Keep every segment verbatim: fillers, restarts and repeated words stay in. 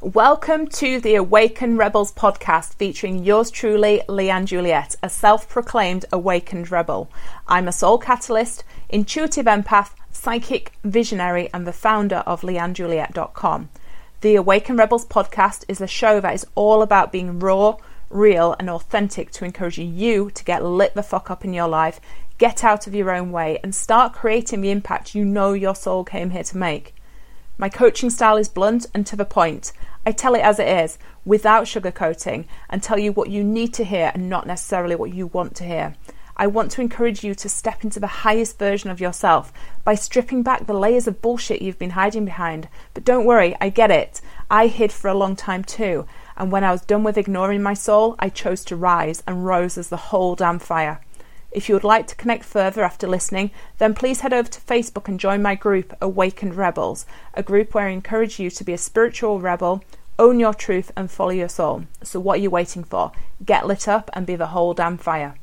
Welcome to the Awakened Rebels podcast featuring yours truly, Leanne Juliette, a self-proclaimed awakened rebel. I'm a soul catalyst, intuitive empath, psychic visionary, and the founder of leanne juliette dot com. The Awakened Rebels podcast is a show that is all about being raw, real, and authentic to encourage you to get lit the fuck up in your life, get out of your own way, and start creating the impact you know your soul came here to make. My coaching style is blunt and to the point. I tell it as it is, without sugarcoating, and tell you what you need to hear and not necessarily what you want to hear. I want to encourage you to step into the highest version of yourself by stripping back the layers of bullshit you've been hiding behind. But don't worry, I get it. I hid for a long time too, and when I was done with ignoring my soul, I chose to rise and rose as the whole damn fire. If you would like to connect further after listening, then please head over to Facebook and join my group, Awakened Rebels, a group where I encourage you to be a spiritual rebel, own your truth and follow your soul. So what are you waiting for? Get lit up and be the whole damn fire.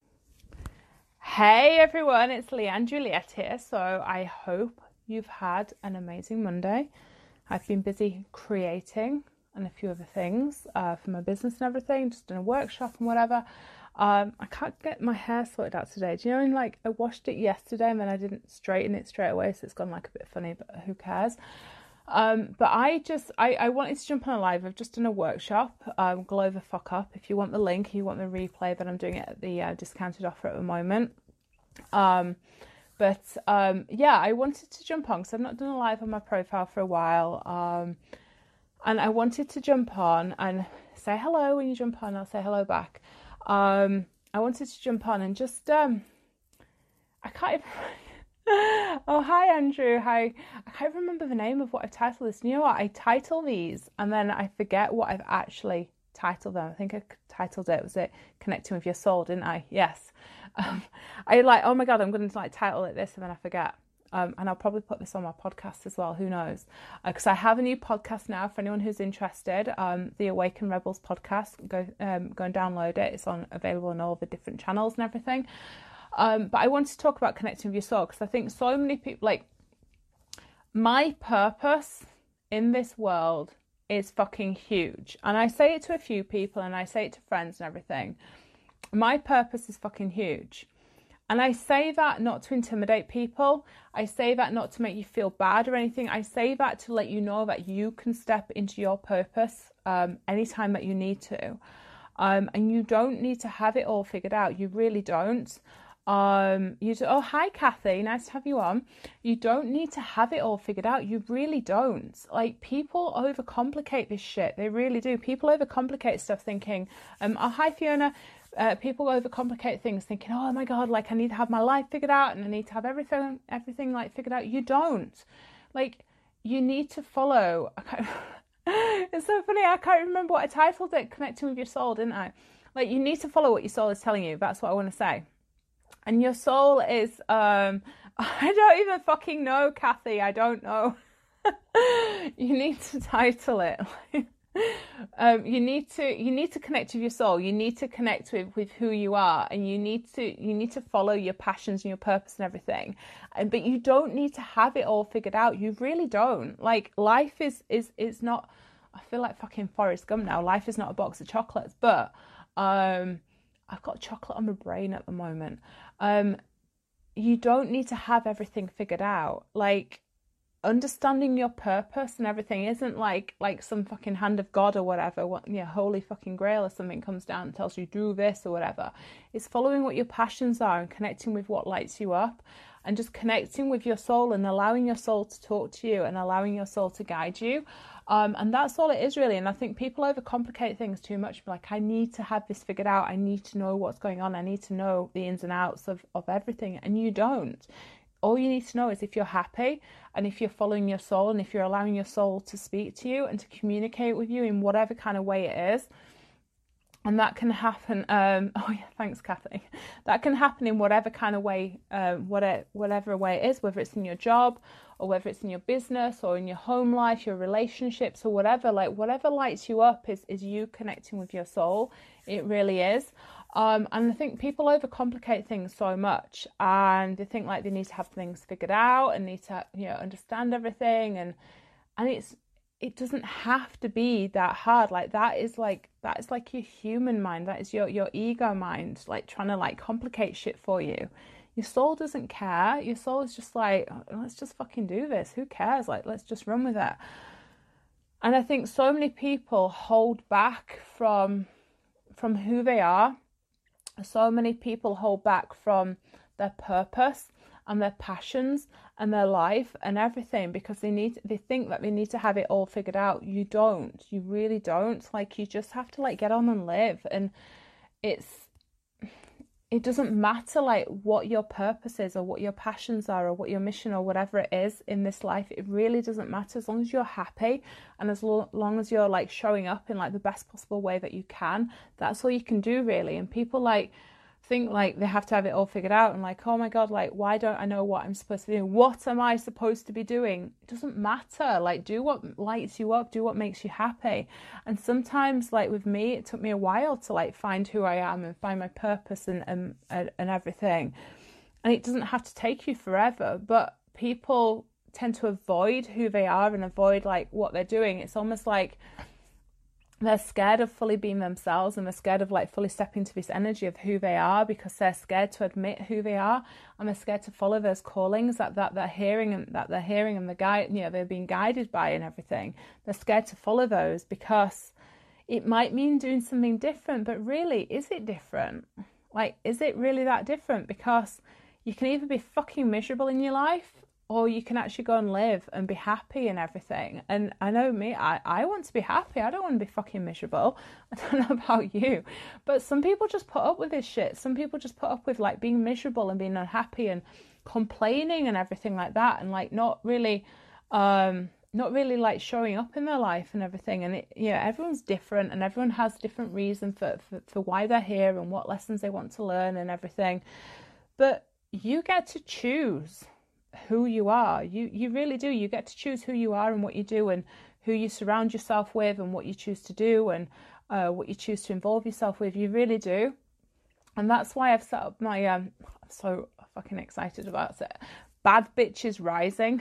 Hey everyone, it's Leanne Juliette here. So I hope you've had an amazing Monday. I've been busy creating and a few other things uh, for my business and everything, just in a workshop and whatever. Um, I can't get my hair sorted out today. Do you know, like I washed it yesterday and then I didn't straighten it straight away, so it's gone like a bit funny, but who cares? Um, but I just, I, I wanted to jump on a live. I've just done a workshop, um, Glow the Fuck Up. If you want the link, you want the replay, but I'm doing it at the uh, discounted offer at the moment. Um, but um, yeah, I wanted to jump on because I've not done a live on my profile for a while. Um, and I wanted to jump on and say hello. When you jump on, I'll say hello back. Um, I wanted to jump on and just, um, I can't even, oh, hi, Andrew. Hi. I can't remember the name of what I've titled this. You know what? I title these and then I forget what I've actually titled them. I think I titled it, was it Connecting with Your Soul, didn't I? Yes. Um, I like, oh my God, I'm going to like title it this and then I forget. Um, and I'll probably put this on my podcast as well. Who knows? Because uh, I have a new podcast now for anyone who's interested. Um, the Awakened Rebels podcast. Go, um, go and download it. It's on available on all the different channels and everything. Um, but I wanted to talk about connecting with your soul because I think so many people, like, my purpose in this world is fucking huge. And I say it to a few people and I say it to friends and everything. My purpose is fucking huge. And I say that not to intimidate people. I say that not to make you feel bad or anything. I say that to let you know that you can step into your purpose um, anytime that you need to. Um, and you don't need to have it all figured out. You really don't. Um, you do, oh, hi, Kathy. Nice to have you on. You don't need to have it all figured out. You really don't. Like, people overcomplicate this shit. They really do. People overcomplicate stuff thinking, um, oh, hi, Fiona. Uh, people overcomplicate things thinking, oh my God, like I need to have my life figured out and I need to have everything, everything like figured out. You don't. Like, you need to follow. I can't, it's so funny. I can't remember what I titled it, Connecting with Your Soul, didn't I? Like, you need to follow what your soul is telling you. That's what I want to say. And your soul is, um, I don't even fucking know, Kathy. I don't know. You need to title it. Um, you need to you need to connect with your soul. You need to connect with, with who you are, and you need to you need to follow your passions and your purpose and everything. And but you don't need to have it all figured out. You really don't. Like, life is is is not. I feel like fucking Forrest Gump now. Life is not a box of chocolates, but um, I've got chocolate on my brain at the moment. Um, you don't need to have everything figured out. Like, understanding your purpose and everything isn't like like some fucking hand of God or whatever, what, yeah, holy fucking grail or something comes down and tells you do this or whatever. It's following what your passions are and connecting with what lights you up and just connecting with your soul and allowing your soul to talk to you and allowing your soul to guide you. Um, and that's all it is really. And I think people overcomplicate things too much. Like, I need to have this figured out. I need to know what's going on. I need to know the ins and outs of, of everything. And you don't. All you need to know is if you're happy and if you're following your soul and if you're allowing your soul to speak to you and to communicate with you in whatever kind of way it is. And that can happen. Um, oh yeah, thanks, Kathy. That can happen in whatever kind of way, uh, whatever, whatever way it is, whether it's in your job or whether it's in your business or in your home life, your relationships or whatever. Like, whatever lights you up is, is you connecting with your soul. It really is. Um, and I think people overcomplicate things so much, and they think like they need to have things figured out and need to, you know, understand everything, and and it's it doesn't have to be that hard. Like that is like that is like your human mind. That is your your ego mind, like trying to like complicate shit for you. Your soul doesn't care. Your soul is just like, oh, let's just fucking do this. Who cares? Like, let's just run with it. And I think so many people hold back from from who they are. So many people hold back from their purpose and their passions and their life and everything because they need they think that they need to have it all figured out. You don't. You really don't. Like, you just have to like get on and live. And it's it doesn't matter like what your purpose is or what your passions are or what your mission or whatever it is in this life. It really doesn't matter as long as you're happy and as lo- long as you're like showing up in like the best possible way that you can. That's all you can do, really. And people like think like they have to have it all figured out and like, oh my god, like why don't I know what I'm supposed to be doing? What am I supposed to be doing? It doesn't matter. Like, do what lights you up, do what makes you happy. And sometimes like with me, it took me a while to like find who I am and find my purpose and and, and everything. And it doesn't have to take you forever, but people tend to avoid who they are and avoid like what they're doing. It's almost like they're scared of fully being themselves and they're scared of like fully stepping into this energy of who they are because they're scared to admit who they are and they're scared to follow those callings that, that they're hearing and that they're hearing and the guide, you know, they're being guided by and everything. They're scared to follow those because it might mean doing something different, but really, is it different? Like, is it really that different? Because you can either be fucking miserable in your life or you can actually go and live and be happy and everything. And I know me, I, I want to be happy. I don't want to be fucking miserable. I don't know about you. But some people just put up with this shit. Some people just put up with like being miserable and being unhappy and complaining and everything like that. And like not really, um, not really like showing up in their life and everything. And it, you know, everyone's different and everyone has different reason for, for, for why they're here and what lessons they want to learn and everything. But you get to choose who you are. You you really do. You get to choose who you are and what you do and who you surround yourself with and what you choose to do and uh, what you choose to involve yourself with. You really do. And that's why I've set up my um I'm so fucking excited about it. Bad Bitches Rising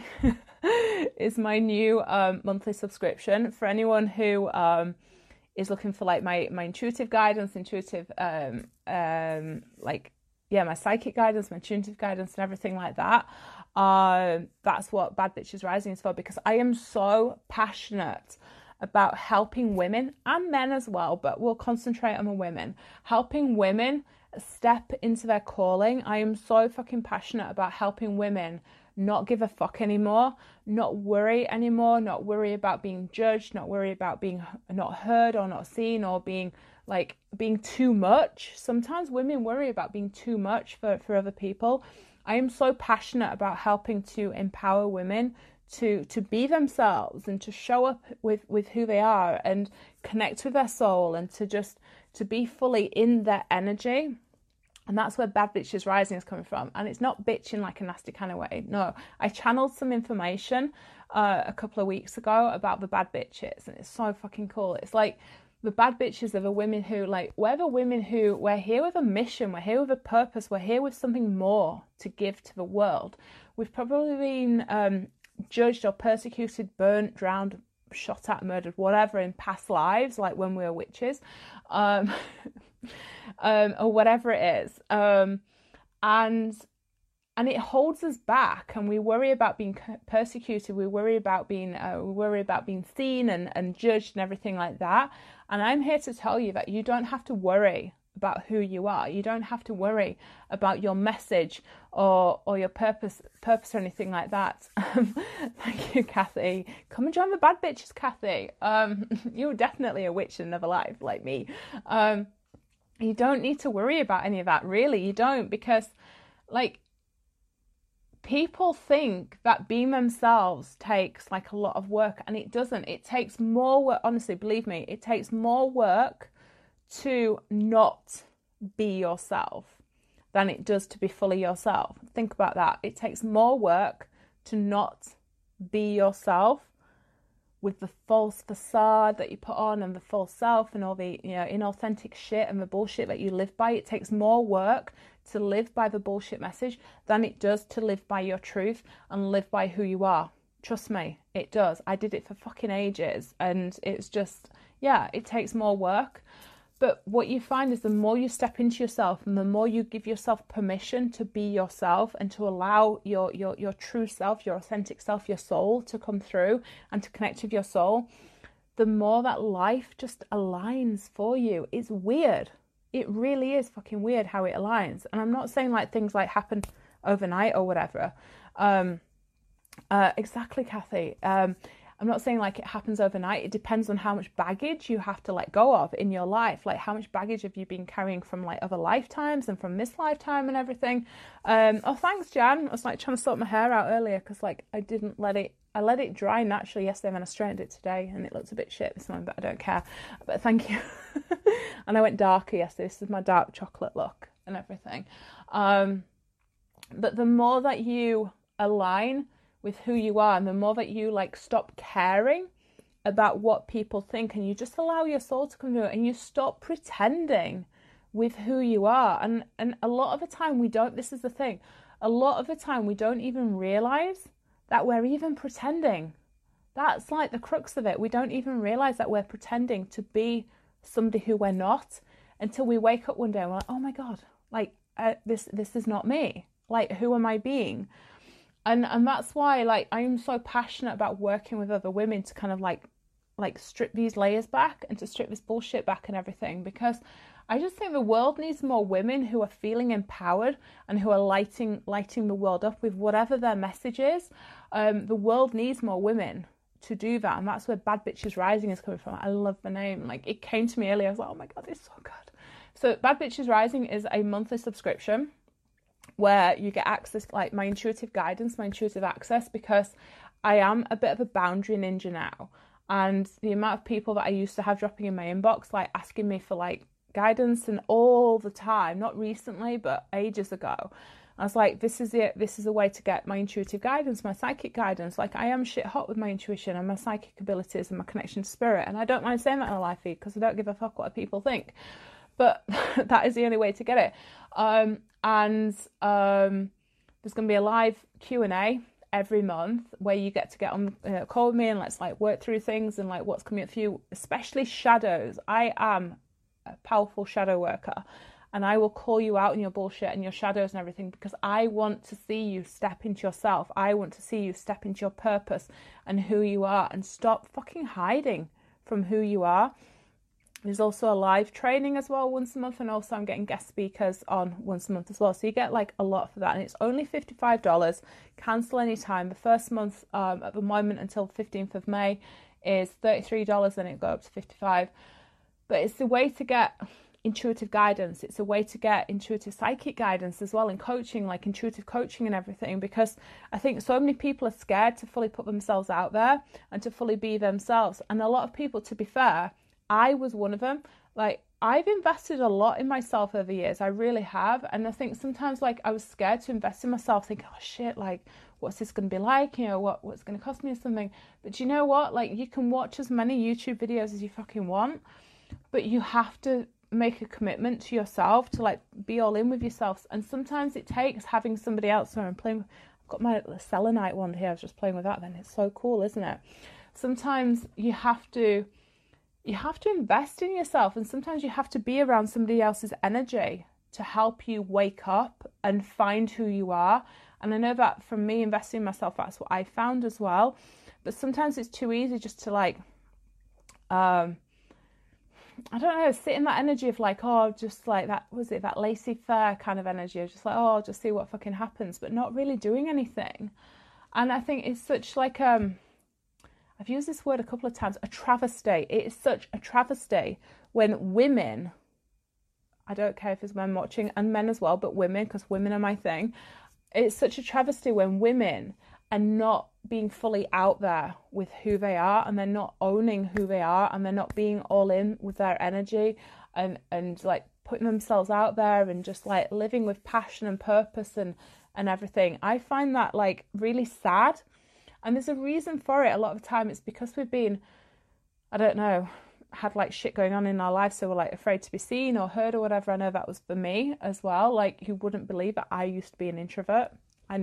is my new um monthly subscription for anyone who um is looking for like my my intuitive guidance, intuitive um um like yeah, my psychic guidance, my intuitive guidance and everything like that. Um, that's what Bad Bitches Rising is for, because I am so passionate about helping women and men as well, but we'll concentrate on the women, helping women step into their calling. I am so fucking passionate about helping women not give a fuck anymore, not worry anymore, not worry about being judged, not worry about being not heard or not seen or being like being too much. Sometimes women worry about being too much for, for other people. I am so passionate about helping to empower women to to be themselves and to show up with, with who they are and connect with their soul and to just to be fully in their energy. And that's where Bad Bitches Rising is coming from. And it's not bitching like a nasty kind of way. No, I channeled some information uh, a couple of weeks ago about the bad bitches. And it's so fucking cool. It's like the bad bitches are the women who, like, we're the women who, we're here with a mission. We're here with a purpose. We're here with something more to give to the world. We've probably been um, judged or persecuted, burnt, drowned, shot at, murdered, whatever in past lives, like when we were witches. Um... um or whatever it is, um and and it holds us back, and we worry about being persecuted, we worry about being uh, we worry about being seen and, and judged and everything like that. And I'm here to tell you that you don't have to worry about who you are. You don't have to worry about your message or or your purpose purpose or anything like that. Thank you, Kathy. Come and join the Bad Bitches, Kathy. Um you're definitely a witch in another life like me. um You don't need to worry about any of that, really. You don't, because, like, people think that being themselves takes, like, a lot of work, and it doesn't. It takes more work. Honestly, believe me, it takes more work to not be yourself than it does to be fully yourself. Think about that. It takes more work to not be yourself with the false facade that you put on and the false self and all the, you know, inauthentic shit and the bullshit that you live by. It takes more work to live by the bullshit message than it does to live by your truth and live by who you are. Trust me, it does. I did it for fucking ages, and it's just, yeah, it takes more work. But what you find is the more you step into yourself and the more you give yourself permission to be yourself and to allow your, your, your true self, your authentic self, your soul to come through and to connect with your soul, the more that life just aligns for you. It's weird. It really is fucking weird how it aligns. And I'm not saying like things like happen overnight or whatever. Um, uh, exactly, Kathy. Um, I'm not saying like it happens overnight. It depends on how much baggage you have to let go of in your life. Like how much baggage have you been carrying from like other lifetimes and from this lifetime and everything. Um, oh, thanks, Jan. I was like trying to sort my hair out earlier because like I didn't let it, I let it dry naturally yesterday and then I straightened it today and it looks a bit shit this morning, but I don't care. But thank you. And I went darker yesterday. This is my dark chocolate look and everything. Um, but the more that you align with who you are, and the more that you like stop caring about what people think and you just allow your soul to come through and you stop pretending with who you are. And and a lot of the time we don't, this is the thing, a lot of the time we don't even realize that we're even pretending. That's like the crux of it. We don't even realize that we're pretending to be somebody who we're not until we wake up one day and we're like, oh my God, like uh, this this is not me. Like, who am I being? And and that's why, like, I'm so passionate about working with other women to kind of like, like strip these layers back and to strip this bullshit back and everything. Because I just think the world needs more women who are feeling empowered and who are lighting lighting the world up with whatever their message is. Um, the world needs more women to do that, and that's where Bad Bitches Rising is coming from. I love the name. Like, it came to me earlier. I was like, oh my God, it's so good. So Bad Bitches Rising is a monthly subscription where you get access, like my intuitive guidance, my intuitive access, because I am a bit of a boundary ninja now. And the amount of people that I used to have dropping in my inbox, like asking me for like guidance and all the time, not recently, but ages ago. I was like, this is it. This is a way to get my intuitive guidance, my psychic guidance. Like, I am shit hot with my intuition and my psychic abilities and my connection to spirit. And I don't mind saying that in a live feed because I don't give a fuck what people think. But that is the only way to get it. Um, and um, there's going to be a live Q and A every month where you get to get on a uh, call with me and let's like work through things and like what's coming up for you, especially shadows. I am a powerful shadow worker and I will call you out in your bullshit and your shadows and everything because I want to see you step into yourself. I want to see you step into your purpose and who you are and stop fucking hiding from who you are. There's also a live training as well once a month, and also I'm getting guest speakers on once a month as well. So you get like a lot for that, and it's only fifty-five dollars. Cancel anytime. The first month um, at the moment until fifteenth of May is thirty-three dollars, then it go up to fifty-five dollars. But it's the way to get intuitive guidance. It's a way to get intuitive psychic guidance as well in coaching, like intuitive coaching and everything, because I think so many people are scared to fully put themselves out there and to fully be themselves. And a lot of people, to be fair, I was one of them. Like, I've invested a lot in myself over the years. I really have. And I think sometimes, like, I was scared to invest in myself, thinking, oh, shit, like, what's this going to be like? You know, what what's going to cost me or something? But you know what? Like, you can watch as many YouTube videos as you fucking want, but you have to make a commitment to yourself to, like, be all in with yourself. And sometimes it takes having somebody else. So I'm playing, I've got my selenite wand here. I was just playing with that then. It's so cool, isn't it? Sometimes you have to... You have to invest in yourself, and sometimes you have to be around somebody else's energy to help you wake up and find who you are. And I know that from me investing in myself, that's what I found as well. But sometimes it's too easy just to like, um, I don't know, sit in that energy of like, oh, just like that, was it that laissez-faire kind of energy of just like, oh, I'll just see what fucking happens, but not really doing anything. And I think it's such like, um, I've used this word a couple of times, a travesty. It is such a travesty when women, I don't care if it's men watching and men as well, but women, because women are my thing. It's such a travesty when women are not being fully out there with who they are, and they're not owning who they are, and they're not being all in with their energy and, and like putting themselves out there and just like living with passion and purpose and, and everything. I find that like really sad. And there's a reason for it. A lot of the time it's because we've been, I don't know, had like shit going on in our lives, so we're like afraid to be seen or heard or whatever. I know that was for me as well. Like, you wouldn't believe that I used to be an introvert. I know,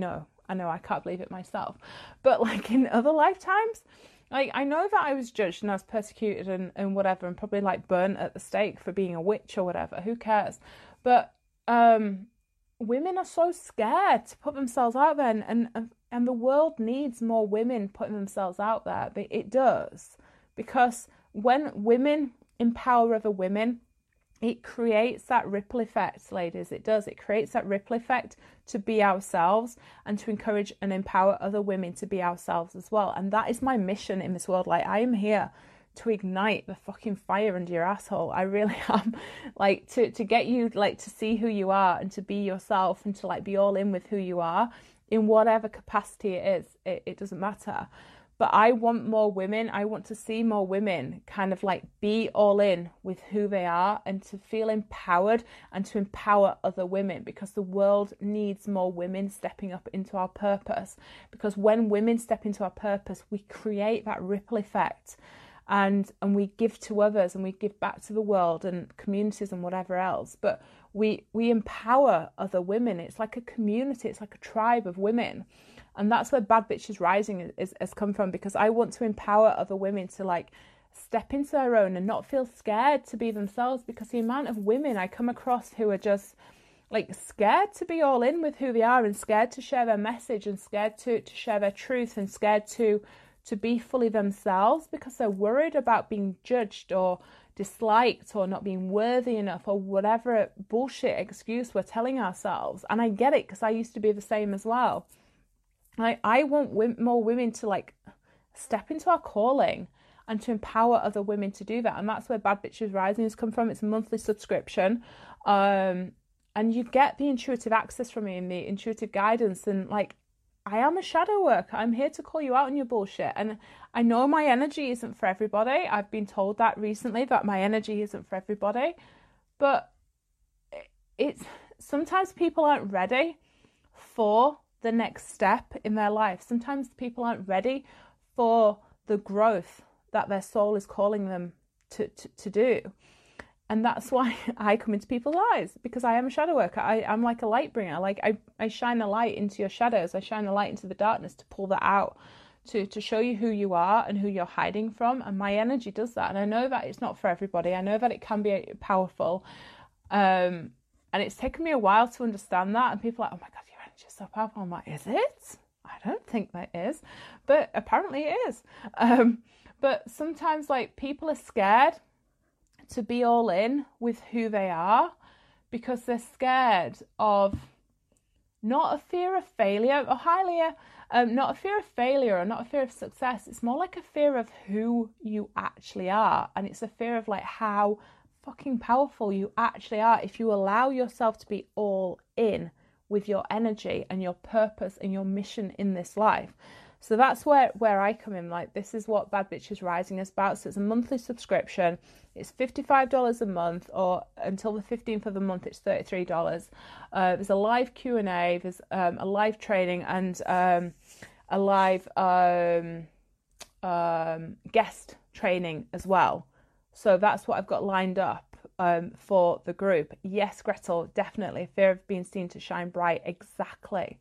I know I can't believe it myself. But like in other lifetimes, like I know that I was judged and I was persecuted and, and whatever, and probably like burnt at the stake for being a witch or whatever. Who cares? But um, women are so scared to put themselves out there, and, and and the world needs more women putting themselves out there. But it does, because when women empower other women, it creates that ripple effect, ladies. It does. It creates that ripple effect to be ourselves and to encourage and empower other women to be ourselves as well. And that is my mission in this world. Like, I am here to ignite the fucking fire under your asshole. I really am. Like, to, to get you, like, to see who you are and to be yourself and to, like, be all in with who you are in whatever capacity it is. It, it doesn't matter. But I want more women. I want to see more women kind of like be all in with who they are and to feel empowered and to empower other women, because the world needs more women stepping up into our purpose. Because when women step into our purpose, we create that ripple effect, and and we give to others and we give back to the world and communities and whatever else. But we we empower other women. It's like a community. It's like a tribe of women. And that's where Bad Bitches Rising is, is, has come from, because I want to empower other women to like step into their own and not feel scared to be themselves, because the amount of women I come across who are just like scared to be all in with who they are and scared to share their message and scared to, to share their truth and scared to to be fully themselves because they're worried about being judged or disliked or not being worthy enough or whatever bullshit excuse we're telling ourselves. And I get it, because I used to be the same as well. I, I want w- more women to like step into our calling and to empower other women to do that. And that's where Bad Bitches Rising has come from. It's a monthly subscription. Um, and you get the intuitive access from me and the intuitive guidance. And like, I am a shadow worker. I'm here to call you out on your bullshit. And I know my energy isn't for everybody. I've been told that recently, that my energy isn't for everybody. But it's sometimes people aren't ready for the next step in their life. Sometimes people aren't ready for the growth that their soul is calling them to, to, to do. And that's why I come into people's lives, because I am a shadow worker. I, I'm like a light bringer. Like I, I shine a light into your shadows. I shine a light into the darkness to pull that out, to, to show you who you are and who you're hiding from. And my energy does that. And I know that it's not for everybody. I know that it can be powerful. Um, and it's taken me a while to understand that. And people are like, oh my God, your energy is so powerful. I'm like, is it? I don't think that is. But apparently it is. Um, but sometimes like people are scared to be all in with who they are because they're scared of not a fear of failure or highly um, not a fear of failure or not a fear of success. It's more like a fear of who you actually are, and it's a fear of like how fucking powerful you actually are if you allow yourself to be all in with your energy and your purpose and your mission in this life. So that's where, where I come in. Like, this is what Bad Bitches Rising is about. So it's a monthly subscription. It's fifty-five dollars a month, or until the fifteenth of the month, it's thirty-three dollars. Uh, there's a live Q and A, there's um, a live training, and um, a live um, um, guest training as well. So that's what I've got lined up um, for the group. Yes, Gretel, definitely. Fear of being seen to shine bright. Exactly.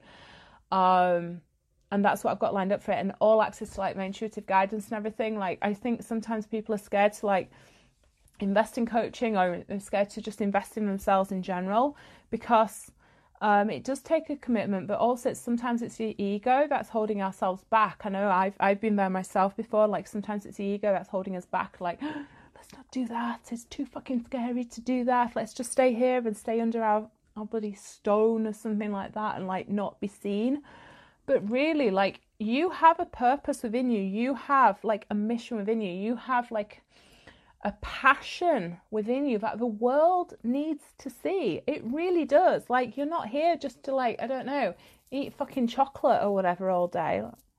Um... And that's what I've got lined up for it, and all access to like my intuitive guidance and everything. Like, I think sometimes people are scared to like invest in coaching, or they're scared to just invest in themselves in general, because um, it does take a commitment, but also it's, sometimes it's the ego that's holding ourselves back. I know I've I've been there myself before. Like, sometimes it's the ego that's holding us back. Like, let's not do that. It's too fucking scary to do that. Let's just stay here and stay under our, our bloody stone or something like that, and like not be seen. But really, like, you have a purpose within you. You have, like, a mission within you. You have, like, a passion within you that the world needs to see. It really does. Like, you're not here just to, like, I don't know, eat fucking chocolate or whatever all day.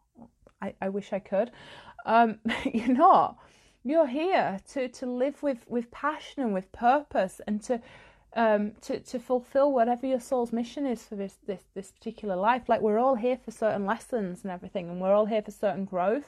I, I wish I could. Um, you're not. You're here to, to live with, with passion and with purpose, and to... Um, to, to fulfill whatever your soul's mission is for this, this this particular life. Like, we're all here for certain lessons and everything, and we're all here for certain growth.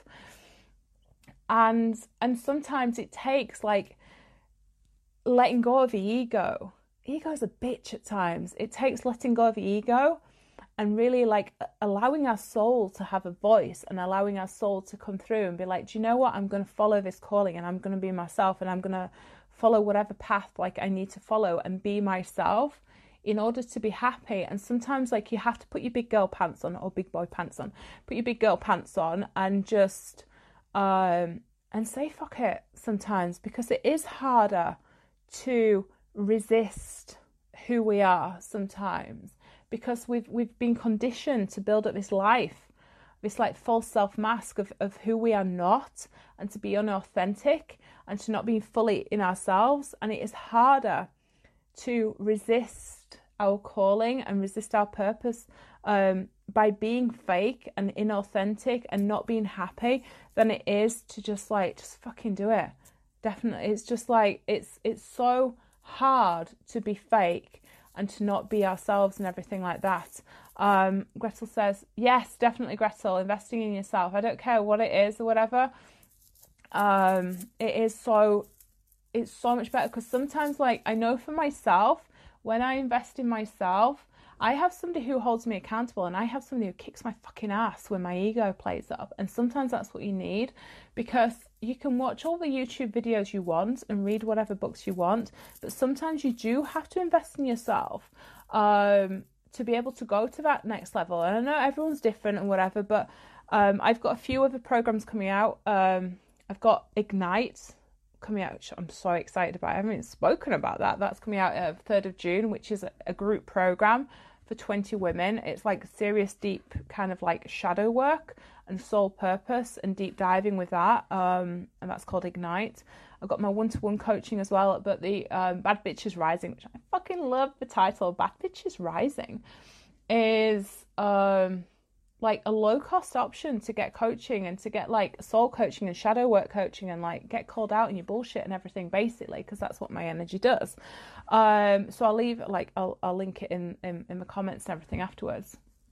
And and sometimes it takes like letting go of the ego. Ego's a bitch at times. It takes letting go of the ego and really like allowing our soul to have a voice and allowing our soul to come through and be like, do you know what? I'm going to follow this calling and I'm going to be myself and I'm going to follow whatever path like I need to follow and be myself in order to be happy. And sometimes like you have to put your big girl pants on or big boy pants on, put your big girl pants on and just, um, and say fuck it sometimes, because it is harder to resist who we are sometimes, because we've we've been conditioned to build up this life, this like false self mask of, of who we are not, and to be unauthentic and to not be fully in ourselves. And it is harder to resist our calling and resist our purpose um, by being fake and inauthentic and not being happy than it is to just like just fucking do it. Definitely, it's just like it's it's so hard to be fake and to not be ourselves and everything like that. Um, Gretel says, yes, definitely, Gretel, investing in yourself. I don't care what it is or whatever. Um, it is so, it's so much better, because sometimes, like, I know for myself, when I invest in myself, I have somebody who holds me accountable, and I have somebody who kicks my fucking ass when my ego plays up. And sometimes that's what you need, because you can watch all the YouTube videos you want and read whatever books you want, but sometimes you do have to invest in yourself um, to be able to go to that next level. And I know everyone's different and whatever, but um, I've got a few other programs coming out. Um, I've got Ignite coming out, which I'm so excited about. I haven't even spoken about that. That's coming out uh, third of June, which is a, a group program for twenty women. It's like serious, deep kind of like shadow work and soul purpose and deep diving with that. Um, and that's called Ignite. I've got my one-to-one coaching as well, but the um, Bad Bitches Rising, which I fucking love the title. Bad Bitches Rising is um, like a low-cost option to get coaching and to get like soul coaching and shadow work coaching and like get called out in your bullshit and everything, basically, because that's what my energy does. Um, so I'll leave like I'll I'll link it in, in in the comments and everything afterwards.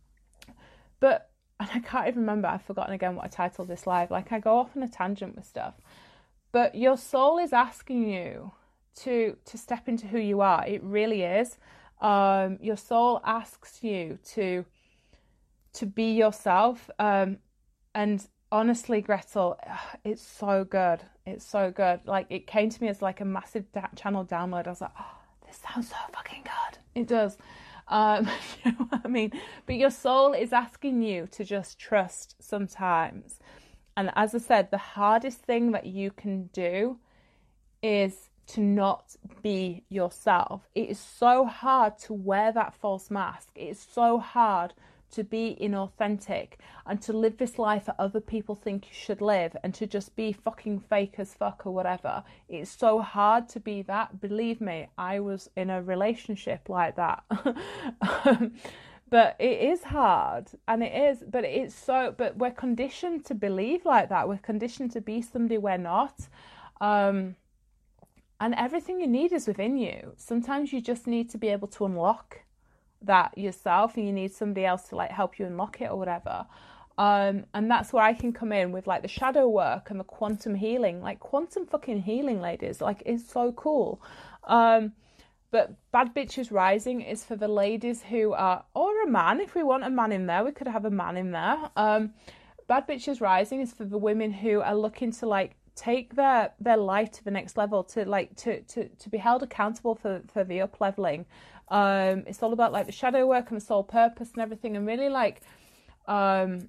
But and I can't even remember. I've forgotten again what I titled this live. Like I go off on a tangent with stuff. But your soul is asking you to to step into who you are. It really is. Um, your soul asks you to to be yourself. Um, and honestly, Gretel, it's so good. It's so good. Like it came to me as like a massive da- channel download. I was like, oh, this sounds so fucking good. It does. Um, you know what I mean? But your soul is asking you to just trust sometimes. And as I said, the hardest thing that you can do is to not be yourself. It is so hard to wear that false mask. It is so hard to be inauthentic and to live this life that other people think you should live and to just be fucking fake as fuck or whatever. It's so hard to be that. Believe me, I was in a relationship like that. um, but it is hard, and it is, but it's so, but we're conditioned to believe like that. We're conditioned to be somebody we're not. Um, and everything you need is within you. Sometimes you just need to be able to unlock that yourself, and you need somebody else to like help you unlock it or whatever. Um, and that's where I can come in with like the shadow work and the quantum healing, like quantum fucking healing, ladies. Like it's so cool. Um, but Bad Bitches Rising is for the ladies who are, or a man, if we want a man in there, we could have a man in there. Um, Bad Bitches Rising is for the women who are looking to like take their their life to the next level, to like to to to be held accountable for for the up leveling. Um, it's all about like the shadow work and the soul purpose and everything, and really like um,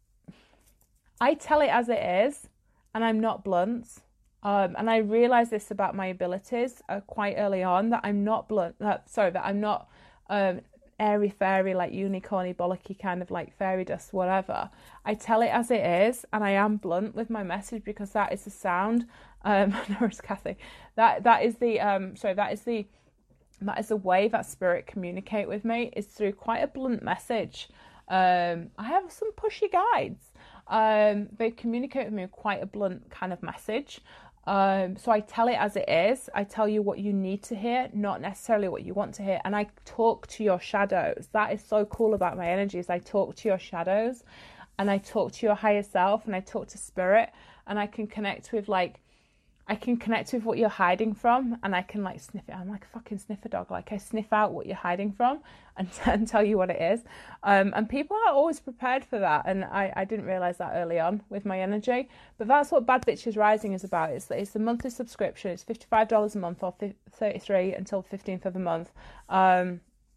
I tell it as it is, and I'm not blunt. Um, and I realized this about my abilities uh, quite early on, that I'm not blunt. Uh, sorry, that I'm not um, airy fairy, like unicorny bollocky kind of like fairy dust, whatever. I tell it as it is, and I am blunt with my message, because that is the sound. Um, no, it's Kathy. That that is the um, sorry, that is the that is the way that spirit communicate with me, is through quite a blunt message. Um, I have some pushy guides. Um, they communicate with me with quite a blunt kind of message. Um, so I tell it as it is. I tell you what you need to hear, not necessarily what you want to hear. And I talk to your shadows. That is so cool about my energies. I talk to your shadows, and I talk to your higher self, and I talk to spirit, and I can connect with like I can connect with what you're hiding from, and I can like sniff it. I'm like a fucking sniffer dog. Like I sniff out what you're hiding from and, and tell you what it is. Um, and people are always prepared for that. And I, I didn't realize that early on with my energy, but that's what Bad Bitches Rising is about. It's, it's a monthly subscription. It's fifty-five dollars a month or thirty-three dollars until fifteenth of the month. Um,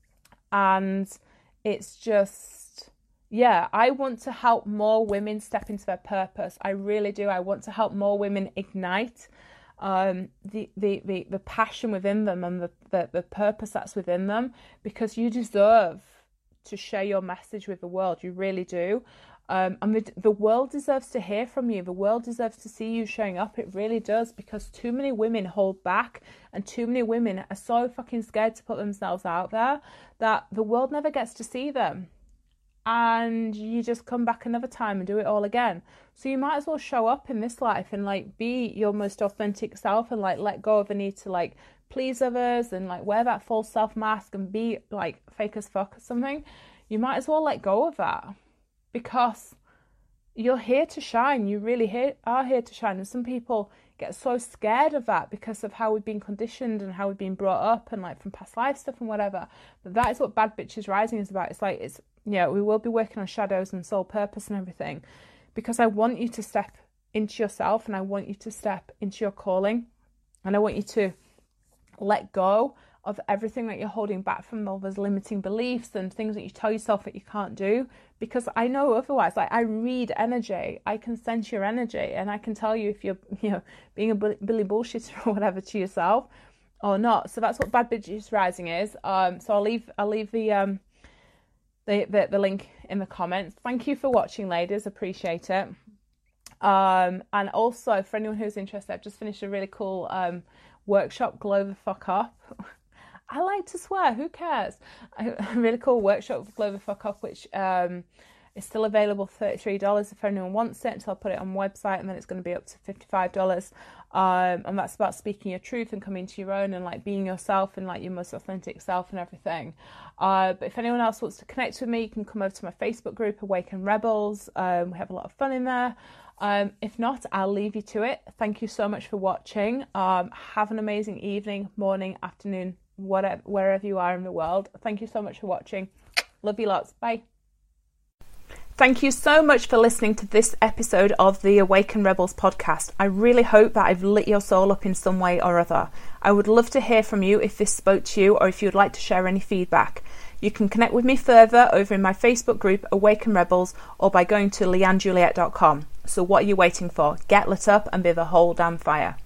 and it's just, yeah, I want to help more women step into their purpose. I really do. I want to help more women ignite um, the, the, the, the passion within them and the, the, the purpose that's within them, because you deserve to share your message with the world. You really do. Um, and the, the world deserves to hear from you. The world deserves to see you showing up. It really does, because too many women hold back, and too many women are so fucking scared to put themselves out there that the world never gets to see them. And you just come back another time and do it all again. So you might as well show up in this life and like be your most authentic self, and like let go of the need to like please others and like wear that false self mask and be like fake as fuck or something. You might as well let go of that, because you're here to shine. You really here, are here to shine. And some people get so scared of that because of how we've been conditioned and how we've been brought up and like from past life stuff and whatever. But that is what Bad Bitches Rising is about. It's like, it's, yeah, we will be working on shadows and soul purpose and everything, because I want you to step into yourself, and I want you to step into your calling, and I want you to let go of everything that you're holding back from, all those limiting beliefs and things that you tell yourself that you can't do, because I know otherwise. Like I read energy, I can sense your energy, and I can tell you if you're, you know, being a Billy bullshitter or whatever to yourself or not. So that's what Bad Bitches Rising is. Um, so I'll leave, I'll leave the um, the, the the link in the comments. Thank you for watching, ladies. Appreciate it. Um, and also for anyone who's interested, I've just finished a really cool um workshop, Glow the Fuck Up. I like to swear, who cares? A really cool workshop, Glow the Fuck Up, which um, is still available for thirty-three dollars if anyone wants it. So I'll put it on my website, and then it's going to be up to fifty-five dollars. Um, and that's about speaking your truth and coming to your own and like being yourself and like your most authentic self and everything. Uh, but if anyone else wants to connect with me, you can come over to my Facebook group, Awaken Rebels. Um, we have a lot of fun in there. Um, if not, I'll leave you to it. Thank you so much for watching. Um, have an amazing evening, morning, afternoon, whatever, wherever you are in the world. Thank you so much for watching. Love you lots. Bye. Thank you so much for listening to this episode of the Awaken Rebels podcast. I really hope that I've lit your soul up in some way or other. I would love to hear from you if this spoke to you, or if you'd like to share any feedback. You can connect with me further over in my Facebook group, Awaken Rebels, or by going to leanne juliet dot com. So what are you waiting for? Get lit up and be the whole damn fire.